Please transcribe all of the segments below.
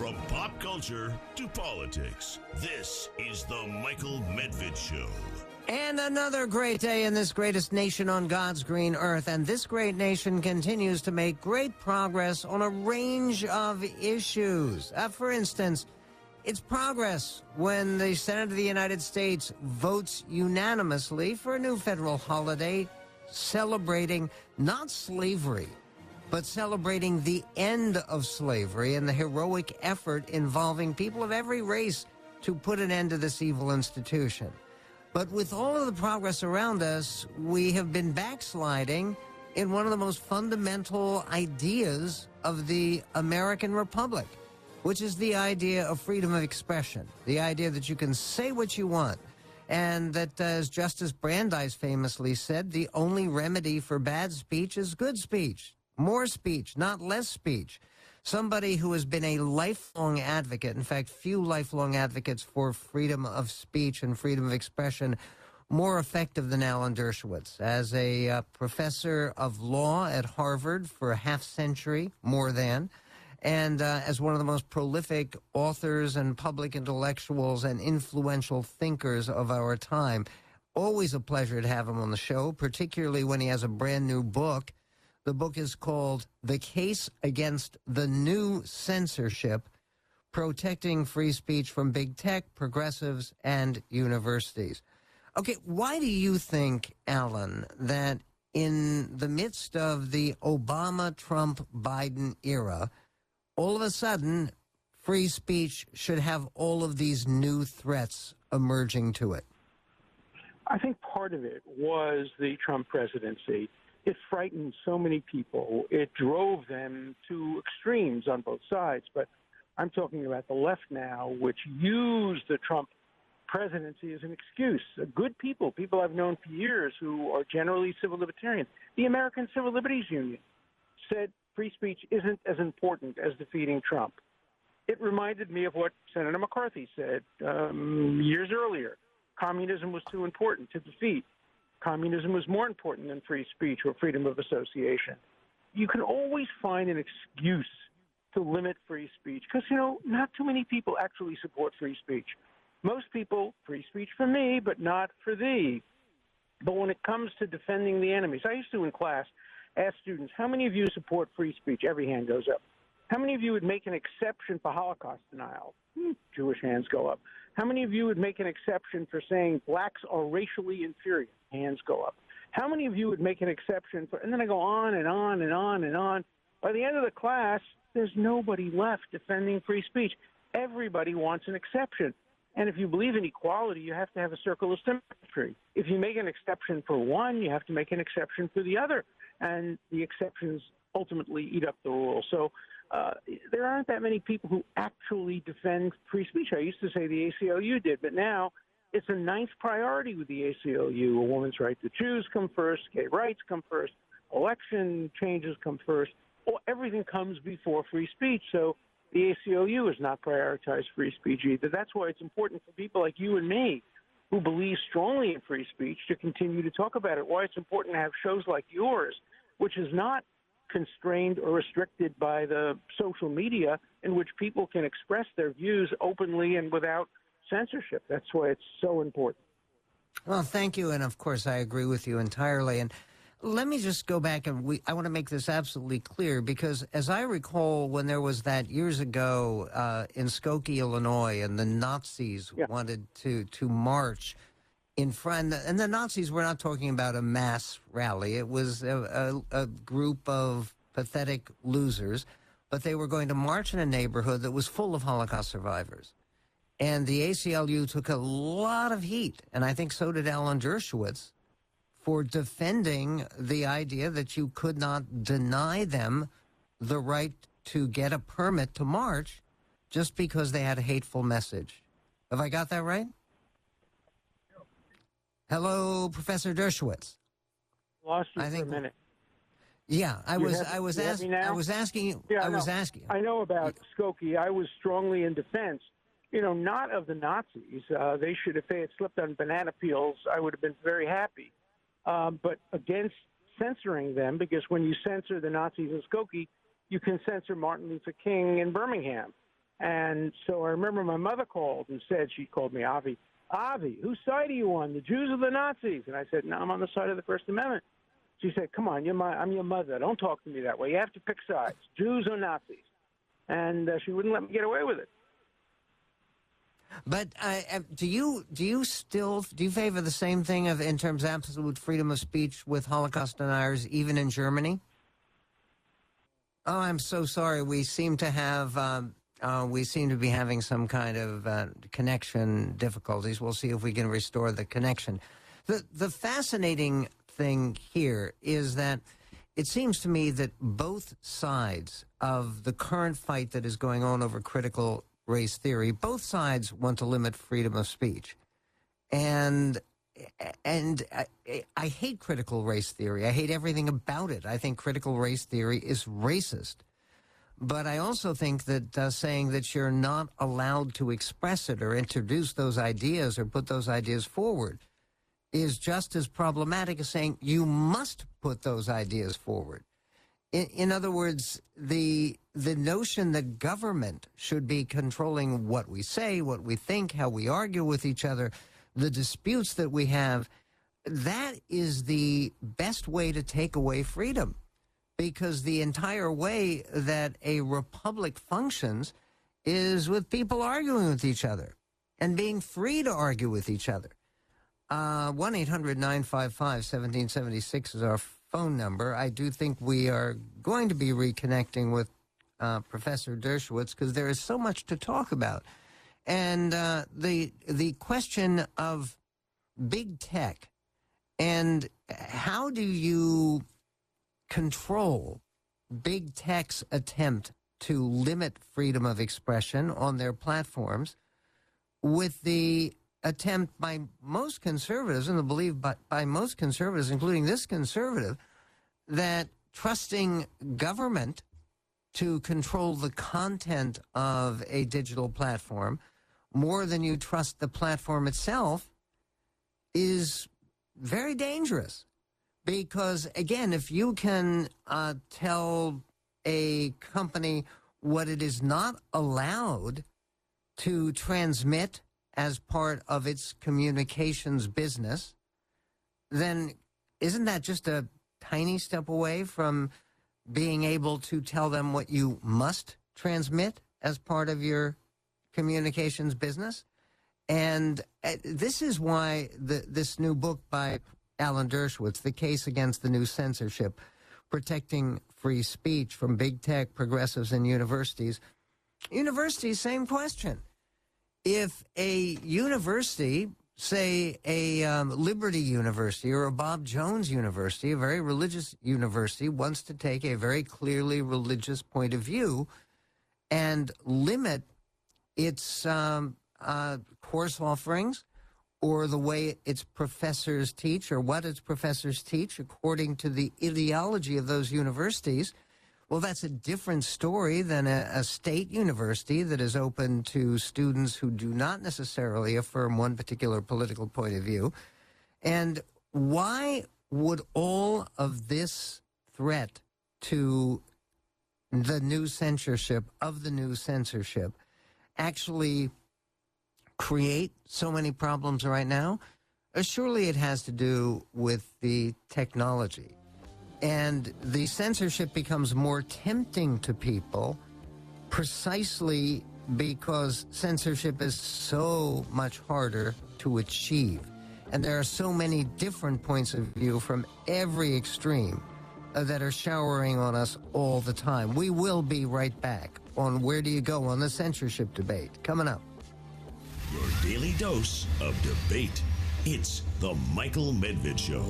From pop culture to politics, this is the Michael Medved Show. And another great day in this greatest nation on God's green earth. And this great nation continues to make great progress on a range of issues. For instance, it's progress when the Senate of the United States votes unanimously for a new federal holiday celebrating not slavery, but celebrating the end of slavery and the heroic effort involving people of every race to put an end to this evil institution. But with all of the progress around us, we have been backsliding in one of the most fundamental ideas of the American Republic, which is the idea of freedom of expression, the idea that you can say what you want, and that, as Justice Brandeis famously said, the only remedy for bad speech is good speech. More speech, not less speech. Somebody who has been a lifelong advocate, in fact, few lifelong advocates for freedom of speech and freedom of expression, more effective than Alan Dershowitz. As a professor of law at Harvard for a half century, more than, and as one of the most prolific authors and public intellectuals and influential thinkers of our time. Always a pleasure to have him on the show, particularly when he has a brand new book. The book is called The Case Against the New Censorship, Protecting Free Speech from Big Tech, Progressives, and Universities. Okay, why do you think, Alan, that in the midst of the Obama, Trump, Biden era, all of a sudden, free speech should have all of these new threats emerging to it? I think part of it was the Trump presidency. It frightened so many people. It drove them to extremes on both sides. But I'm talking about the left now, which used the Trump presidency as an excuse. Good people I've known for years who are generally civil libertarians. The American Civil Liberties Union said free speech isn't as important as defeating Trump. It reminded me of what Senator McCarthy said years earlier. Communism was too important to defeat. Communism was more important than free speech or freedom of association. You can always find an excuse to limit free speech because, not too many people actually support free speech. Most people, free speech for me, but not for thee. But when it comes to defending the enemies, I used to in class ask students, how many of you support free speech? Every hand goes up. How many of you would make an exception for Holocaust denial? Jewish hands go up. How many of you would make an exception for saying blacks are racially inferior? Hands go up. How many of you would make an exception for, and then I go on and on and on and on. By the end of the class, there's nobody left defending free speech. Everybody wants an exception. And if you believe in equality, you have to have a circle of symmetry. If you make an exception for one, you have to make an exception for the other. And the exceptions ultimately eat up the rule. So there aren't that many people who actually defend free speech. I used to say the ACLU did, but now it's a ninth priority with the ACLU. A woman's right to choose come first, gay rights come first, election changes come first. Well, everything comes before free speech. So the ACLU has not prioritized free speech either. That's why it's important for people like you and me who believe strongly in free speech to continue to talk about it. Why it's important to have shows like yours, which is not constrained or restricted by the social media, in which people can express their views openly and without censorship. That's why it's so important. Well, thank you. And of course, I agree with you entirely. And let me just go back and I want to make this absolutely clear, because as I recall, when there was that years ago in Skokie, Illinois, and the Nazis wanted to march in front, and the Nazis were not talking about a mass rally. It was a group of pathetic losers, but they were going to march in a neighborhood that was full of Holocaust survivors. And the ACLU took a lot of heat, and I think so did Alan Dershowitz, for defending the idea that you could not deny them the right to get a permit to march just because they had a hateful message. Have I got that right? Hello, Professor Dershowitz. Lost you for a minute. Yeah, I was asking you. Yeah, I was asking. I know about Skokie. I was strongly in defense, not of the Nazis. They should, if they had slipped on banana peels, I would have been very happy. But against censoring them, because when you censor the Nazis in Skokie, you can censor Martin Luther King in Birmingham. And so I remember my mother called and said, she called me Avi. Avi, whose side are you on, the Jews or the Nazis? And I said, no, I'm on the side of the First Amendment. She said, come on, I'm your mother. Don't talk to me that way. You have to pick sides, Jews or Nazis. And she wouldn't let me get away with it. But do you favor the same thing in terms of absolute freedom of speech with Holocaust deniers, even in Germany? Oh, I'm so sorry. We seem to be having some kind of connection difficulties. We'll see if we can restore the connection. The fascinating thing here is that it seems to me that both sides of the current fight that is going on over critical race theory, both sides want to limit freedom of speech. And I hate critical race theory. I hate everything about it. I think critical race theory is racist. But I also think that saying that you're not allowed to express it or introduce those ideas or put those ideas forward is just as problematic as saying you must put those ideas forward. In other words, the notion that government should be controlling what we say, what we think, how we argue with each other, the disputes that we have, that is the best way to take away freedom. Because the entire way that a republic functions is with people arguing with each other and being free to argue with each other. 1-800-955-1776 is our phone number. I do think we are going to be reconnecting with Professor Dershowitz because there is so much to talk about. And the question of big tech and how do you control big tech's attempt to limit freedom of expression on their platforms with the attempt by most conservatives, and I believe by most conservatives, including this conservative, that trusting government to control the content of a digital platform more than you trust the platform itself is very dangerous. Because, again, if you can tell a company what it is not allowed to transmit as part of its communications business, then isn't that just a tiny step away from being able to tell them what you must transmit as part of your communications business? And this is why this new book by Alan Dershowitz, The Case Against the New Censorship, Protecting Free Speech from Big Tech, Progressives, and Universities. Universities, same question. If a university, say a Liberty University or a Bob Jones University, a very religious university, wants to take a very clearly religious point of view and limit its course offerings or the way its professors teach or what its professors teach according to the ideology of those universities, well, that's a different story than a state university that is open to students who do not necessarily affirm one particular political point of view. And why would all of this threat to the new censorship actually create so many problems right now? Surely it has to do with the technology. And the censorship becomes more tempting to people precisely because censorship is so much harder to achieve. And there are so many different points of view from every extreme that are showering on us all the time. We will be right back on Where Do You Go on the censorship debate. Coming up. Your daily dose of debate. It's the Michael Medved Show.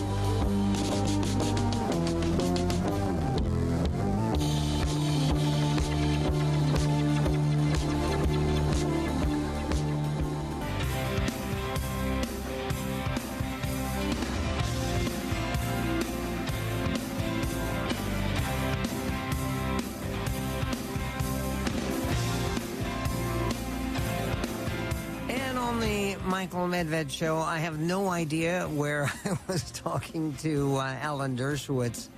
Michael Medved Show. I have no idea where I was talking to Alan Dershowitz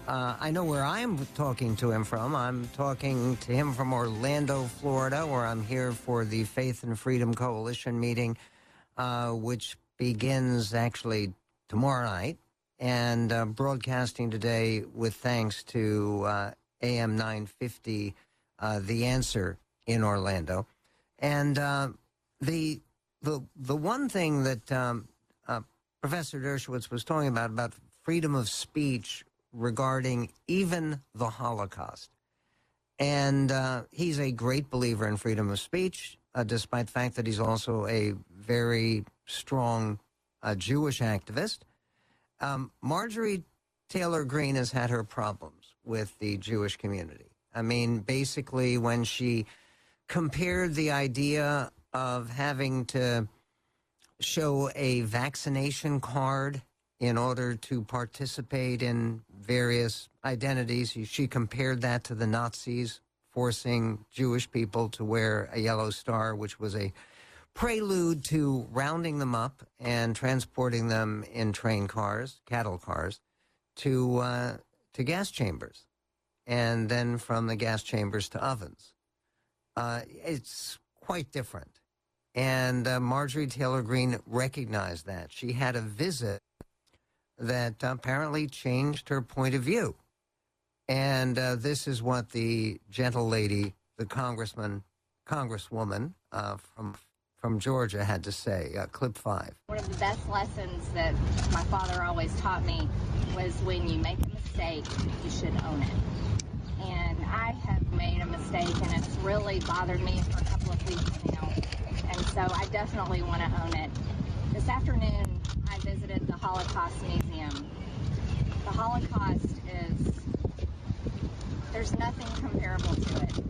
I know where I'm talking to him from. I'm talking to him from Orlando, Florida, where I'm here for the Faith and Freedom Coalition meeting, which begins actually tomorrow night, and broadcasting today with thanks to AM 950, The Answer in Orlando. And the one thing that Professor Dershowitz was talking about freedom of speech regarding even the Holocaust. And he's a great believer in freedom of speech, despite the fact that he's also a very strong Jewish activist. Marjorie Taylor Greene has had her problems with the Jewish community. I mean, basically, when she compared the idea of having to show a vaccination card in order to participate in various identities, she compared that to the Nazis forcing Jewish people to wear a yellow star, which was a prelude to rounding them up and transporting them in train cars, cattle cars, to gas chambers, and then from the gas chambers to ovens. It's quite different. And Marjorie Taylor Greene recognized that. She had a visit that apparently changed her point of view. And this is what the gentle lady, the congresswoman from Georgia had to say. Clip 5. One of the best lessons that my father always taught me was when you make a mistake, you should own it. And I have made a mistake, and it's really bothered me for a couple of weeks now. And so I definitely want to own it. This afternoon, I visited the Holocaust Museum. The Holocaust is, there's nothing comparable to it.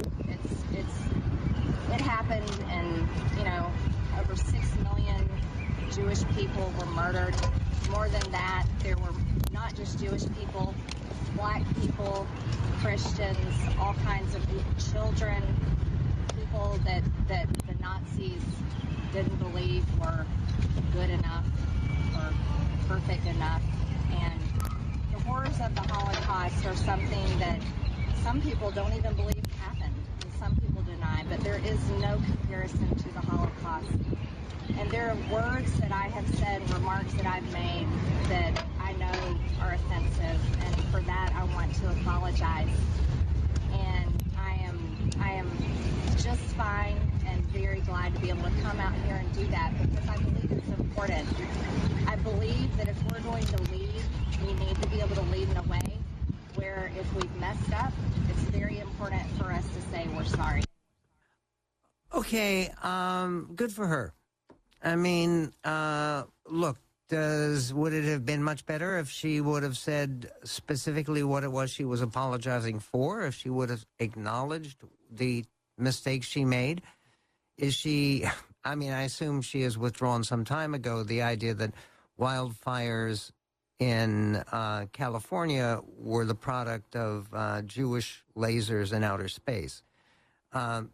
It happened, and, over 6 million Jewish people were murdered. More than that, there were not just Jewish people, black people, Christians, all kinds of children, people that the Nazis didn't believe were good enough or perfect enough. And the horrors of the Holocaust are something that some people don't even believe happened, and some people deny, but there is no comparison to the Holocaust. And there are words that I have said, remarks that I've made that I know are offensive, and for that I want to apologize. And I am just fine and very glad to be able to come out here and do that, because I believe it's important. I believe that if we're going to lead, we need to be able to lead in a way where if we've messed up, it's very important for us to say we're sorry. Okay, good for her. I mean, look, would it have been much better if she would have said specifically what it was she was apologizing for, if she would have acknowledged the mistakes she made? Is she, I mean, I assume she has withdrawn some time ago the idea that wildfires in California were the product of Jewish lasers in outer space. But,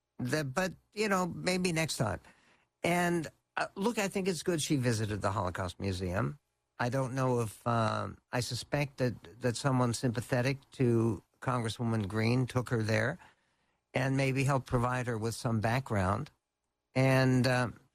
maybe next time. And look, I think it's good she visited the Holocaust Museum. I don't know if, I suspect that someone sympathetic to Congresswoman Greene took her there and maybe helped provide her with some background. And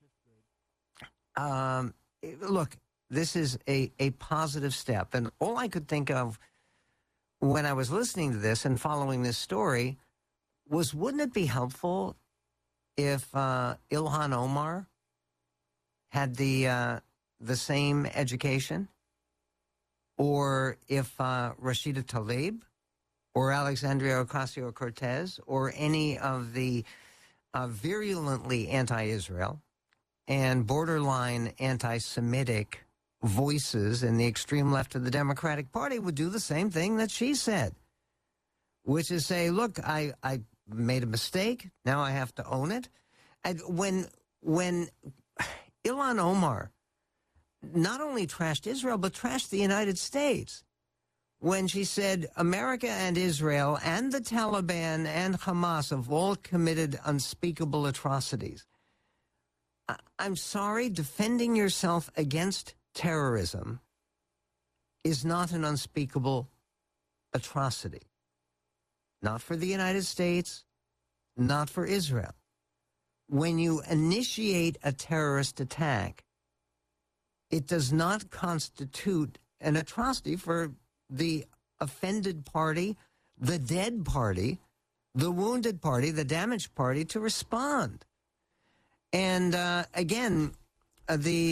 look, this is a positive step. And all I could think of when I was listening to this and following this story was, wouldn't it be helpful if Ilhan Omar had the same education, or if Rashida Tlaib or Alexandria Ocasio-Cortez or any of the virulently anti-Israel and borderline anti-Semitic voices in the extreme left of the Democratic Party would do the same thing that she said, which is say, look, I made a mistake, now I have to own it. And when Ilhan Omar not only trashed Israel, but trashed the United States, when she said America and Israel and the Taliban and Hamas have all committed unspeakable atrocities. I'm sorry, defending yourself against terrorism is not an unspeakable atrocity. Not for the United States, not for Israel. When you initiate a terrorist attack, it does not constitute an atrocity for the offended party, the dead party, the wounded party, the damaged party to respond. And again, the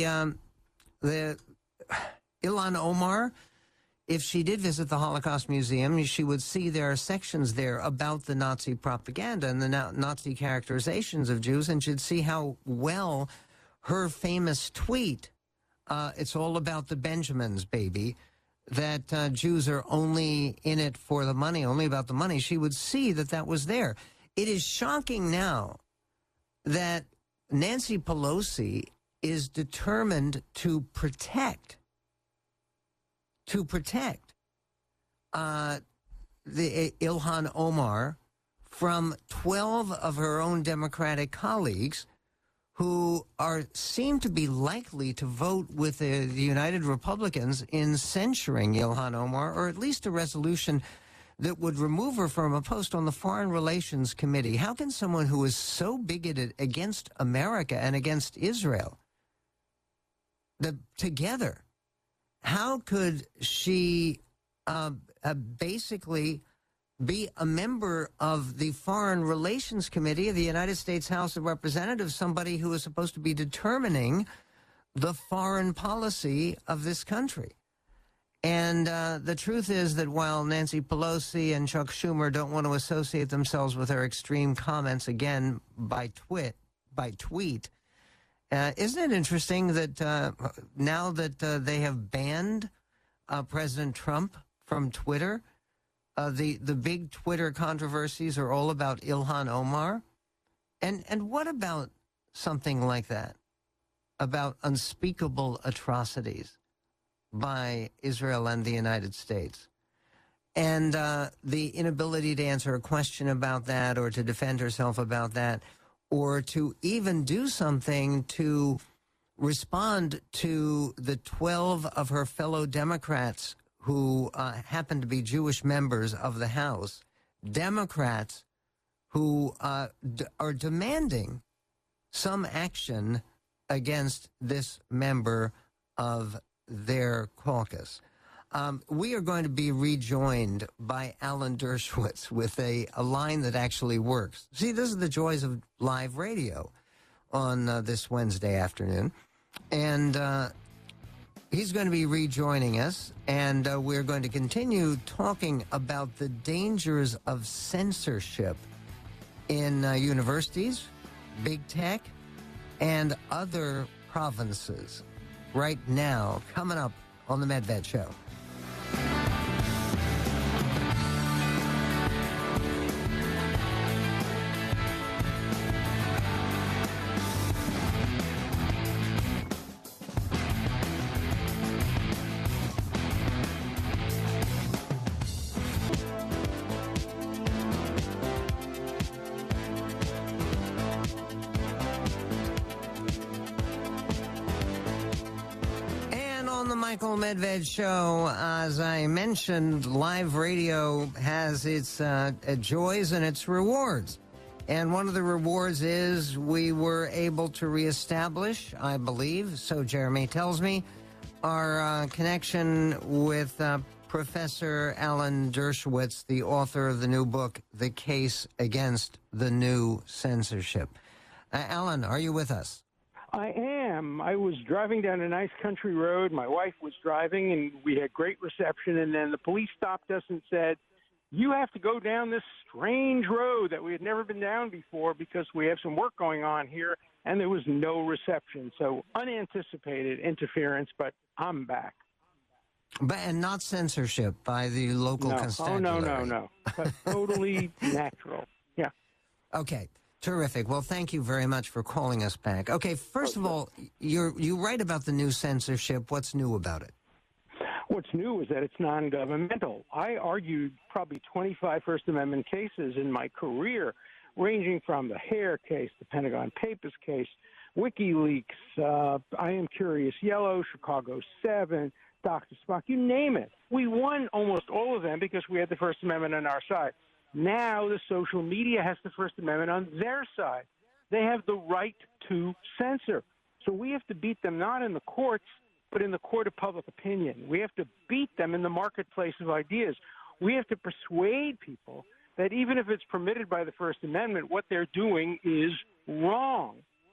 Ilhan Omar, if she did visit the Holocaust Museum, she would see there are sections there about the Nazi propaganda and the Nazi characterizations of Jews, and she'd see how well her famous tweet, it's all about the Benjamins, baby, that Jews are only in it for the money, only about the money, she would see that that was there. It is shocking now that Nancy Pelosi is determined to protect the Ilhan Omar from 12 of her own Democratic colleagues who seem to be likely to vote with the United Republicans in censuring Ilhan Omar, or at least a resolution that would remove her from a post on the Foreign Relations Committee. How can someone who is so bigoted against America and against Israel, together, how could she basically be a member of the Foreign Relations Committee of the United States House of Representatives, somebody who is supposed to be determining the foreign policy of this country? And the truth is that while Nancy Pelosi and Chuck Schumer don't want to associate themselves with her extreme comments again by tweet, isn't it interesting that now that they have banned President Trump from Twitter, the big Twitter controversies are all about Ilhan Omar? And what about something like that, about unspeakable atrocities by Israel and the United States? And the inability to answer a question about that, or to defend herself about that, or to even do something to respond to the 12 of her fellow Democrats who happen to be Jewish members of the House, Democrats who are demanding some action against this member of their caucus. We are going to be rejoined by Alan Dershowitz with a line that actually works. See, this is the joys of live radio on this Wednesday afternoon. And he's going to be rejoining us, and we're going to continue talking about the dangers of censorship in universities, big tech, and other provinces. Right now, coming up on the Medved Show. Michael Medved Show. As I mentioned, live radio has its joys and its rewards. And one of the rewards is we were able to reestablish, I believe, so Jeremy tells me, our connection with Professor Alan Dershowitz, the author of the new book, The Case Against the New Censorship. Alan, are you with us? I am. I was driving down a nice country road. My wife was driving, and we had great reception. And then the police stopped us and said, you have to go down this strange road that we had never been down before because we have some work going on here. And there was no reception. So unanticipated interference, but I'm back. And not censorship by the local constabulary. Oh, no. But totally natural. Yeah. Okay. Terrific. Well, thank you very much for calling us back. Okay, first of all, you write about the new censorship. What's new about it? What's new is that it's non-governmental. I argued probably 25 First Amendment cases in my career, ranging from the Hare case, the Pentagon Papers case, WikiLeaks, I Am Curious Yellow, Chicago 7, Dr. Spock, you name it. We won almost all of them because we had the First Amendment on our side. Now the social media has the First Amendment on their side. They have the right to censor. So we have to beat them not in the courts, but in the court of public opinion. We have to beat them in the marketplace of ideas. We have to persuade people that even if it's permitted by the First Amendment, what they're doing is wrong.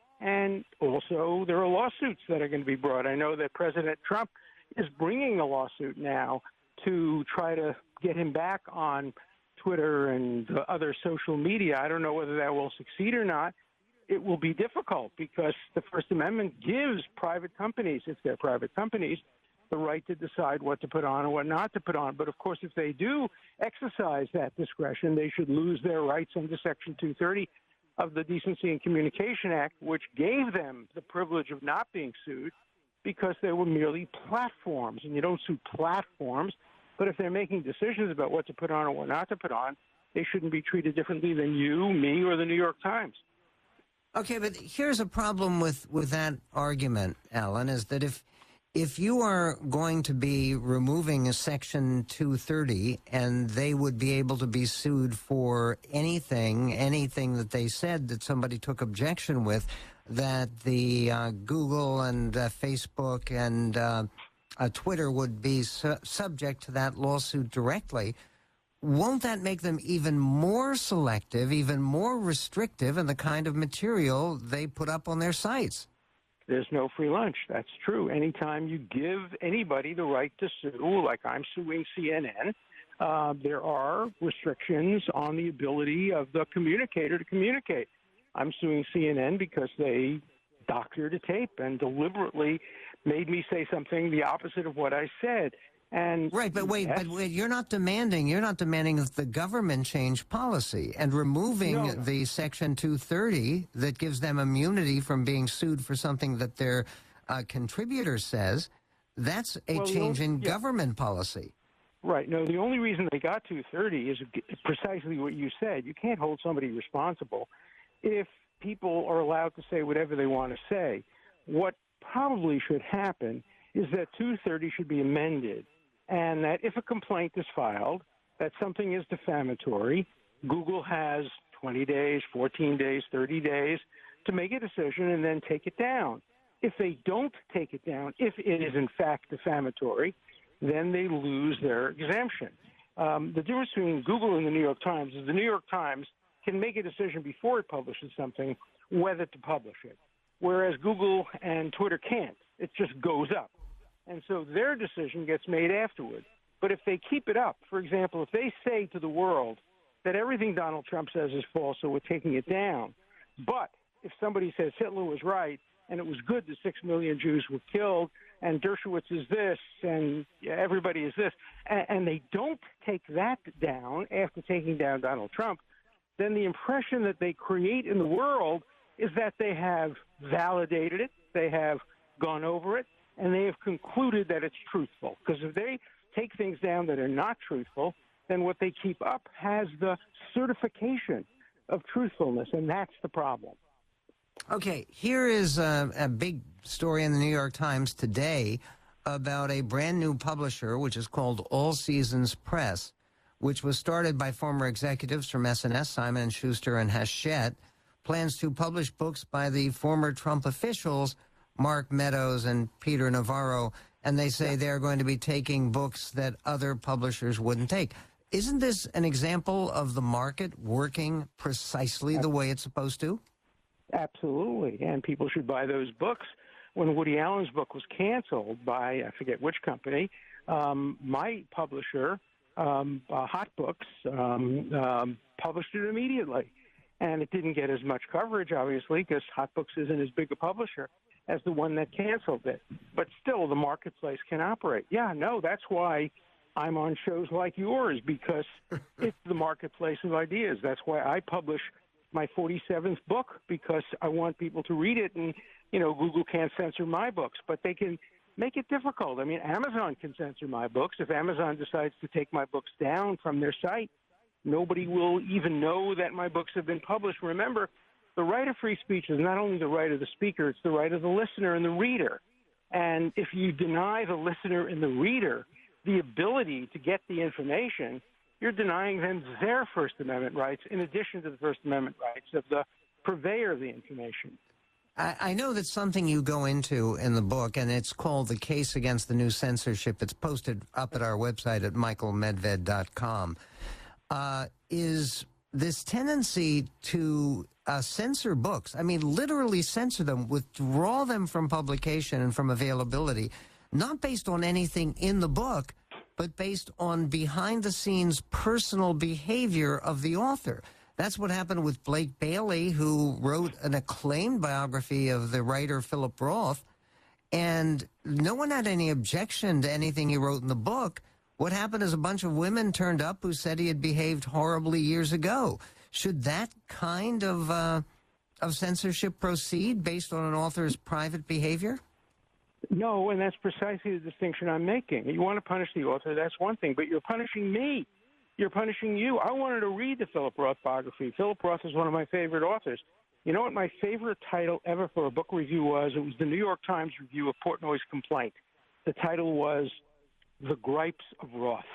And also, there are lawsuits that are going to be brought. I know that President Trump is bringing a lawsuit now to try to get him back on Twitter and other social media. I don't know whether that will succeed or not. It will be difficult because the First Amendment gives private companies, if they're private companies, the right to decide what to put on and what not to put on. But, of course, if they do exercise that discretion, they should lose their rights under Section 230 of the Decency and Communication Act, which gave them the privilege of not being sued because they were merely platforms. And you don't sue platforms. But if they're making decisions about what to put on or what not to put on, they shouldn't be treated differently than you, me, or the New York Times. Okay, but here's a problem with that argument, Alan, is that if you are going to be removing a Section 230 and they would be able to be sued for anything that they said that somebody took objection with, that the Google and Facebook and Twitter would be subject to that lawsuit directly, won't that make them even more selective, even more restrictive in the kind of material they put up on their sites? There's no free lunch. That's true. Anytime you give anybody the right to sue, like I'm suing CNN, there are restrictions on the ability of the communicator to communicate. I'm suing CNN because they doctored a tape and deliberately made me say something the opposite of what I said. And right, but wait, you're not demanding that the government change policy and removing the Section 230 that gives them immunity from being sued for something that their contributor says. That's a change in government policy. Right. No, the only reason they got 230 is precisely what you said. You can't hold somebody responsible if people are allowed to say whatever they want to say. What probably should happen is that 230 should be amended, and that if a complaint is filed that something is defamatory, Google has 20 days, 14 days, 30 days to make a decision and then take it down. If they don't take it down, if it is in fact defamatory, then they lose their exemption. The difference between Google and the New York Times is the New York Times can make a decision before it publishes something whether to publish it, whereas Google and Twitter can't. It just goes up. And so their decision gets made afterward. But if they keep it up, for example, if they say to the world that everything Donald Trump says is false, so we're taking it down, but if somebody says Hitler was right and it was good that 6 million Jews were killed and Dershowitz is this and everybody is this, and they don't take that down after taking down Donald Trump, then the impression that they create in the world is that they have validated it, they have gone over it, and they have concluded that it's truthful. Because if they take things down that are not truthful, then what they keep up has the certification of truthfulness, and that's the problem. Okay, here is a big story in the New York Times today about a brand new publisher, which is called All Seasons Press, which was started by former executives from SNS, Simon & Schuster and Hachette, plans to publish books by the former Trump officials, Mark Meadows and Peter Navarro, and they say they're going to be taking books that other publishers wouldn't take. Isn't this an example of the market working precisely the way it's supposed to? Absolutely, and people should buy those books. When Woody Allen's book was canceled by, I forget which company, my publisher, Hot Books, published it immediately. And it didn't get as much coverage, obviously, because Hot Books isn't as big a publisher as the one that canceled it. But still, the marketplace can operate. Yeah, no, that's why I'm on shows like yours, because it's the marketplace of ideas. That's why I publish my 47th book, because I want people to read it. And, you know, Google can't censor my books, but they can make it difficult. I mean, Amazon can censor my books. If Amazon decides to take my books down from their site, nobody will even know that my books have been published. Remember, the right of free speech is not only the right of the speaker, it's the right of the listener and the reader. And if you deny the listener and the reader the ability to get the information, you're denying them their First Amendment rights in addition to the First Amendment rights of the purveyor of the information. I know that's something you go into in the book, and it's called The Case Against the New Censorship. It's posted up at our website at michaelmedved.com. Is this tendency to censor books, I mean, literally censor them, withdraw them from publication and from availability, not based on anything in the book, but based on behind-the-scenes personal behavior of the author. That's what happened with Blake Bailey, who wrote an acclaimed biography of the writer Philip Roth, and no one had any objection to anything he wrote in the book. What happened is a bunch of women turned up who said he had behaved horribly years ago. Should that kind of censorship proceed based on an author's private behavior? No, and that's precisely the distinction I'm making. You want to punish the author, that's one thing, but you're punishing me. You're punishing you. I wanted to read the Philip Roth biography. Philip Roth is one of my favorite authors. You know what my favorite title ever for a book review was? It was the New York Times review of Portnoy's Complaint. The title was The Gripes of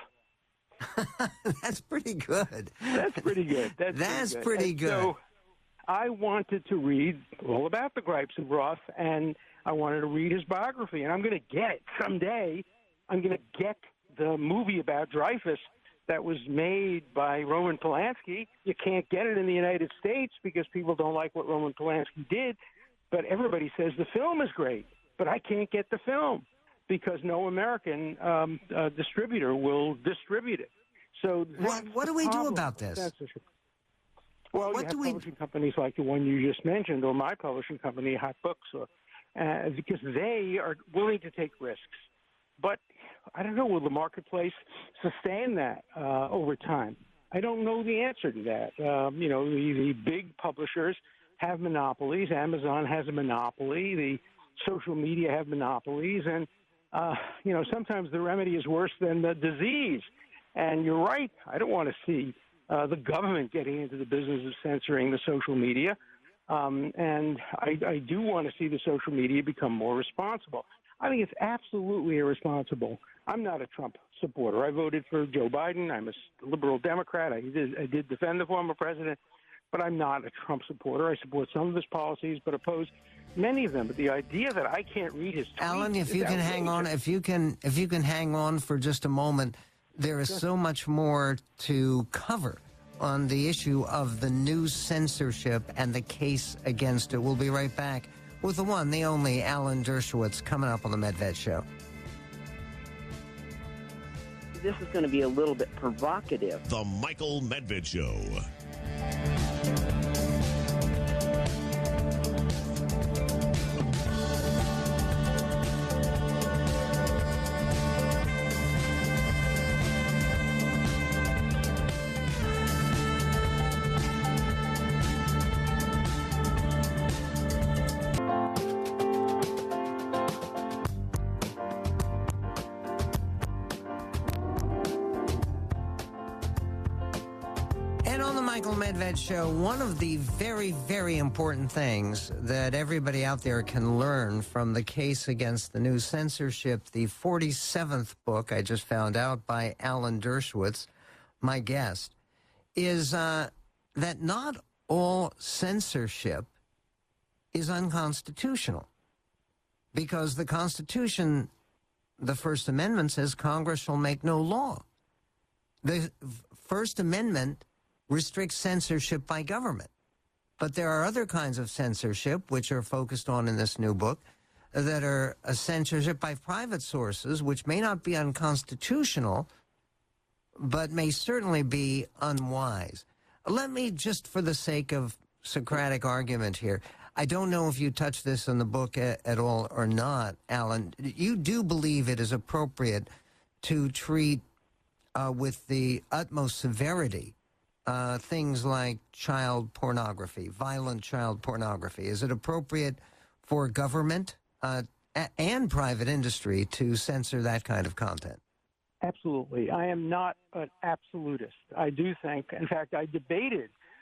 Roth. That's pretty good. That's pretty good. That's pretty good. So I wanted to read all about the gripes of Roth, and I wanted to read his biography, and I'm going to get it someday. I'm going to get the movie about Dreyfus that was made by Roman Polanski. You can't get it in the United States because people don't like what Roman Polanski did, but everybody says the film is great. But I can't get the film because no American distributor will distribute it. So what do we do about this? Well, you have publishing companies like the one you just mentioned, or my publishing company, Hot Books, because they are willing to take risks. But I don't know, will the marketplace sustain that over time? I don't know the answer to that. The big publishers have monopolies. Amazon has a monopoly. The social media have monopolies. And, sometimes the remedy is worse than the disease. And you're right. I don't want to see the government getting into the business of censoring the social media. And I do want to see the social media become more responsible. I think it's absolutely irresponsible. I'm not a Trump supporter. I voted for Joe Biden. I'm a liberal Democrat. I did defend the former president, but I'm not a Trump supporter. I support some of his policies, but oppose many of them. But the idea that I can't read his tweets, Alan, if you can hang on, if you can hang on for just a moment, there is so much more to cover on the issue of the new censorship and the case against it. We'll be right back with the one, the only Alan Dershowitz coming up on the Medved Show. This is going to be a little bit provocative. The Michael Medved Show. Show, one of the very, very important things that everybody out there can learn from the case against the new censorship, the 47th book I just found out by Alan Dershowitz, my guest, is that not all censorship is unconstitutional. Because the Constitution, the First Amendment, says Congress shall make no law. The First Amendment restricts censorship by government. But there are other kinds of censorship, which are focused on in this new book, that are a censorship by private sources, which may not be unconstitutional, but may certainly be unwise. Let me, just for the sake of Socratic argument here, I don't know if you touch this in the book at all or not, Alan. You do believe it is appropriate to treat with the utmost severity things like child pornography, violent child pornography. Is it appropriate for government and private industry to censor that kind of content? Absolutely. I am not an absolutist. I do think, in fact, I debated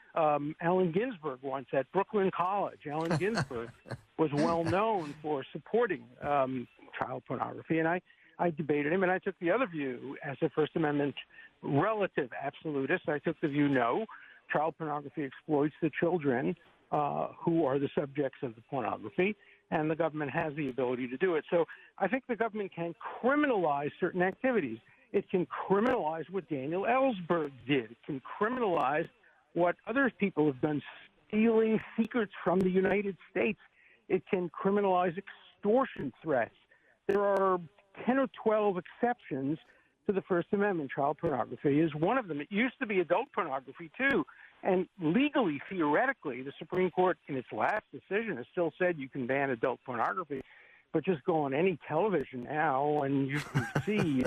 Allen Ginsberg once at Brooklyn College. Allen Ginsberg was well known for supporting child pornography, and I debated him, and I took the other view as a First Amendment relative absolutist. I took the view, no, child pornography exploits the children who are the subjects of the pornography, and the government has the ability to do it. So I think the government can criminalize certain activities. It can criminalize what Daniel Ellsberg did. It can criminalize what other people have done, stealing secrets from the United States. It can criminalize extortion threats. There are 10 or 12 exceptions to the First Amendment. Child pornography is one of them. It used to be adult pornography, too. And legally, theoretically, the Supreme Court, in its last decision, has still said you can ban adult pornography. But just go on any television now, and you can see,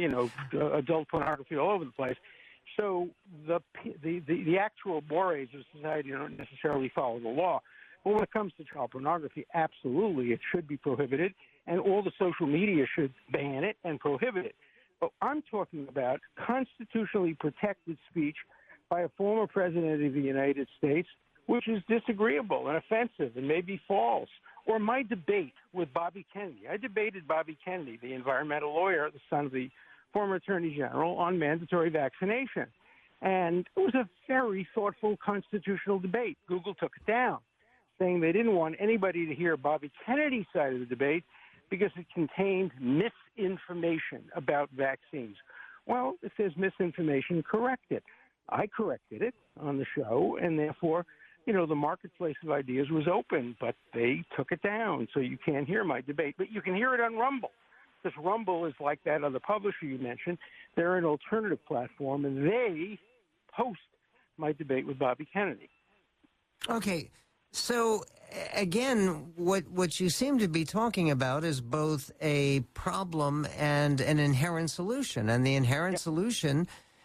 adult pornography all over the place. So the actual mores of society don't necessarily follow the law. But when it comes to child pornography, absolutely, it should be prohibited, and all the social media should ban it and prohibit it. But I'm talking about constitutionally protected speech by a former president of the United States, which is disagreeable and offensive and maybe false. Or my debate with Bobby Kennedy. I debated Bobby Kennedy, the environmental lawyer, the son of the former attorney general, on mandatory vaccination. And it was a very thoughtful constitutional debate. Google took it down, saying they didn't want anybody to hear Bobby Kennedy's side of the debate because it contained misinformation about vaccines. Well, if there's misinformation, correct it. I corrected it on the show, and therefore, the marketplace of ideas was open, but they took it down, so you can't hear my debate. But you can hear it on Rumble, because Rumble is like that other publisher you mentioned. They're an alternative platform, and they post my debate with Bobby Kennedy. Okay, so again, what you seem to be talking about is both a problem and an inherent solution, and the inherent solution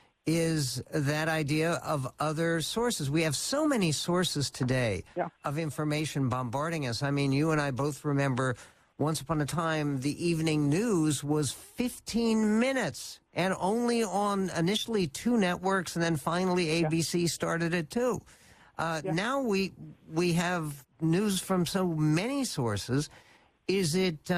is that idea of other sources. We have so many sources today of information bombarding us. I mean, you and I both remember once upon a time the evening news was 15 minutes and only on initially 2 networks, and then finally ABC started it too. Now we have news from so many sources. Is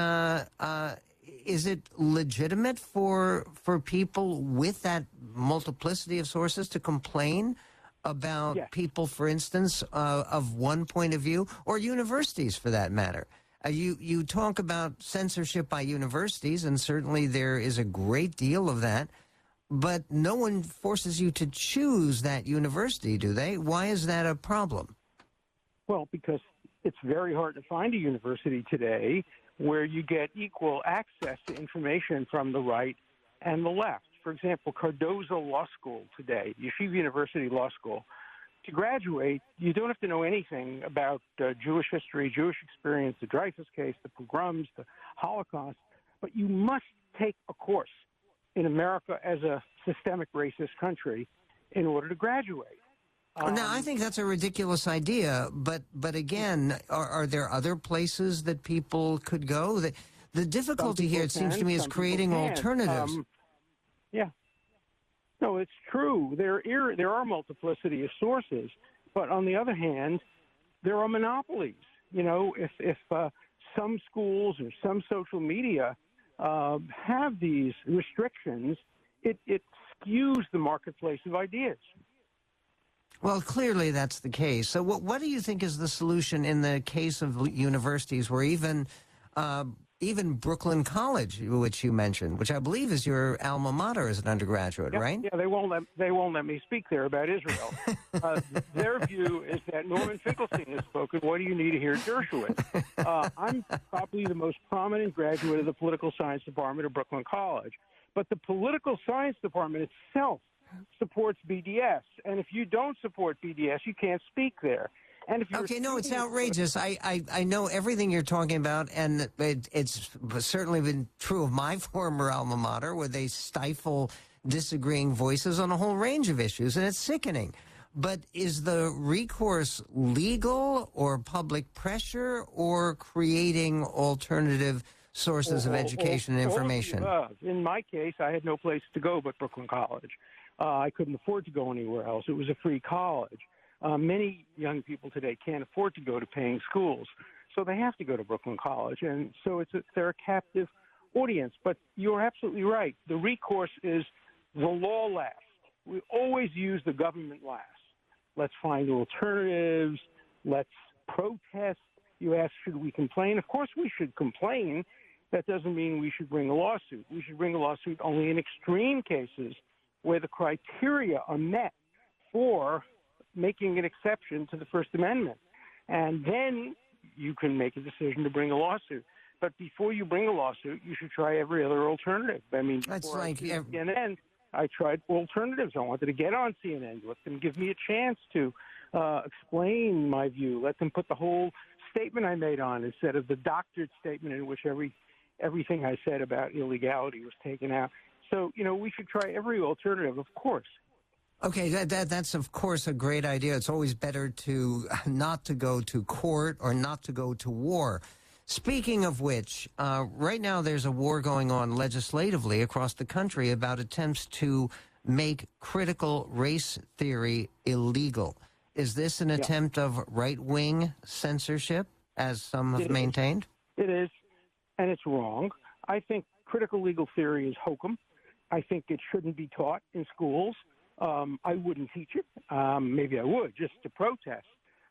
it legitimate for people with that multiplicity of sources to complain about people, for instance, of one point of view, or universities for that matter? You talk about censorship by universities, and certainly there is a great deal of that, but no one forces you to choose that university, do they? Why is that a problem? Well, because it's very hard to find a university today where you get equal access to information from the right and the left. For example, Cardozo Law School today, Yeshiva University Law School, to graduate, you don't have to know anything about Jewish history, Jewish experience, the Dreyfus case, the pogroms, the Holocaust, but you must take a course in America as a systemic racist country in order to graduate. Now, I think that's a ridiculous idea, but again, are there other places that people could go? The difficulty here, it seems to me, is creating alternatives. No, it's true. There are multiplicity of sources, but on the other hand, there are monopolies. If some schools or some social media have these restrictions, it skews the marketplace of ideas. Well, clearly that's the case. So what do you think is the solution in the case of universities where even Brooklyn College, which you mentioned, which I believe is your alma mater as an undergraduate, right? Yeah, they won't let me speak there about Israel. Their view is that Norman Finkelstein has spoken. What do you need to hear Dershowitz? I'm probably the most prominent graduate of the political science department of Brooklyn College. But the political science department itself supports BDS. And if you don't support BDS, you can't speak there. And if you're it's outrageous. I know everything you're talking about, and it's certainly been true of my former alma mater, where they stifle disagreeing voices on a whole range of issues, and it's sickening. But is the recourse legal or public pressure or creating alternative sources of education and information? In my case, I had no place to go but Brooklyn College. I couldn't afford to go anywhere else. It was a free college. Many young people today can't afford to go to paying schools, so they have to go to Brooklyn College, and so they're a captive audience. But you're absolutely right. The recourse is the law last. We always use the government last. Let's find alternatives. Let's protest. You ask, should we complain? Of course we should complain. That doesn't mean we should bring a lawsuit. We should bring a lawsuit only in extreme cases where the criteria are met for making an exception to the First Amendment. And then you can make a decision to bring a lawsuit. But before you bring a lawsuit, you should try every other alternative. I mean, That's before like CNN, I tried alternatives. I wanted to get on CNN, let them give me a chance to explain my view, let them put the whole statement I made on instead of the doctored statement in which everything I said about illegality was taken out. So, we should try every alternative, of course. Okay, that's of course a great idea. It's always better to not to go to court or not to go to war. Speaking of which, right now there's a war going on legislatively across the country about attempts to make critical race theory illegal. Is this an attempt of right-wing censorship, as some have maintained? It is, and it's wrong. I think critical legal theory is hokum. I think it shouldn't be taught in schools. I wouldn't teach it. Maybe I would, just to protest.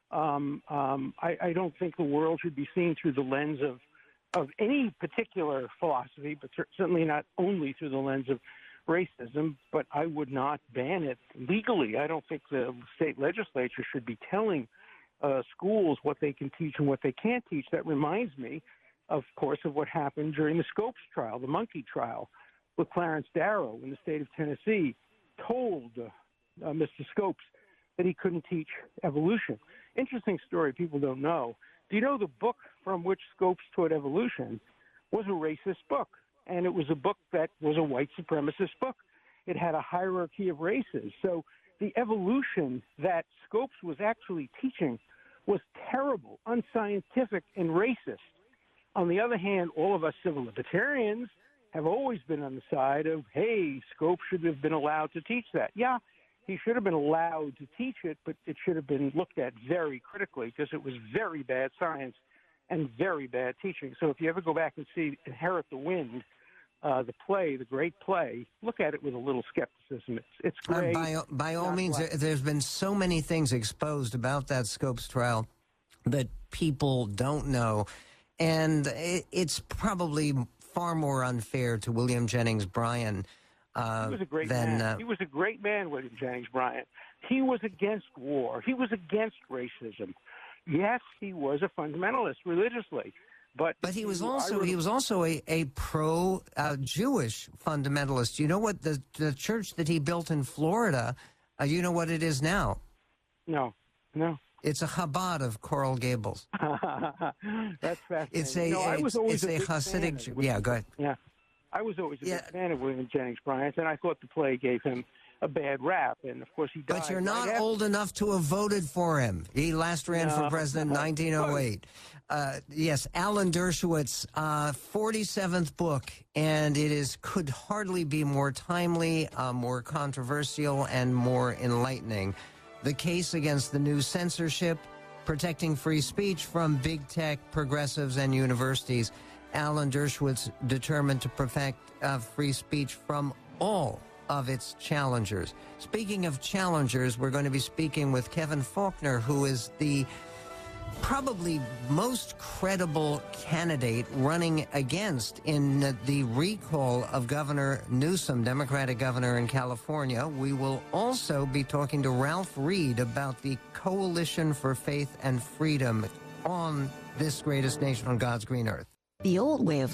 I don't think the world should be seen through the lens of any particular philosophy, but certainly not only through the lens of racism, but I would not ban it legally. I don't think the state legislature should be telling schools what they can teach and what they can't teach. That reminds me, of course, of what happened during the Scopes trial, the monkey trial, with Clarence Darrow in the state of Tennessee told Mr. Scopes that he couldn't teach evolution. Interesting story people don't know. Do you know the book from which Scopes taught evolution was a racist book? And it was a book that was a white supremacist book. It had a hierarchy of races. So the evolution that Scopes was actually teaching was terrible, unscientific, and racist. On the other hand, all of us civil libertarians have always been on the side of, hey, Scopes should have been allowed to teach that. Yeah, he should have been allowed to teach it, but it should have been looked at very critically because it was very bad science and very bad teaching. So if you ever go back and see Inherit the Wind, the play, the great play, look at it with a little skepticism. It's great. By all means, there's been so many things exposed about that Scopes trial that people don't know. And it's probably far more unfair to William Jennings Bryan. He was a great man. He was a great man, William Jennings Bryan. He was against war. He was against racism. Yes, he was a fundamentalist religiously, but he was also a pro Jewish fundamentalist. You know what the church that he built in Florida? You know what it is now? No. It's a Chabad of Coral Gables. That's fascinating. It's a Hasidic. Yeah, go ahead. Yeah, I was always a big fan of William Jennings Bryan, and I thought the play gave him a bad rap, and of course he died. But you're not old enough to have voted for him. He last ran for president in 1908. Yes, Alan Dershowitz, 47th book, and it could hardly be more timely, more controversial, and more enlightening. The case against the new censorship, protecting free speech from big tech, progressives, and universities. Alan Dershowitz determined to protect free speech from all of its challengers. Speaking of challengers, we're going to be speaking with Kevin Faulconer, who is the probably most credible candidate running against in the recall of Governor Newsom, Democratic governor in California. We will also be talking to Ralph Reed about the Coalition for Faith and Freedom on this greatest nation on God's green earth. The old way of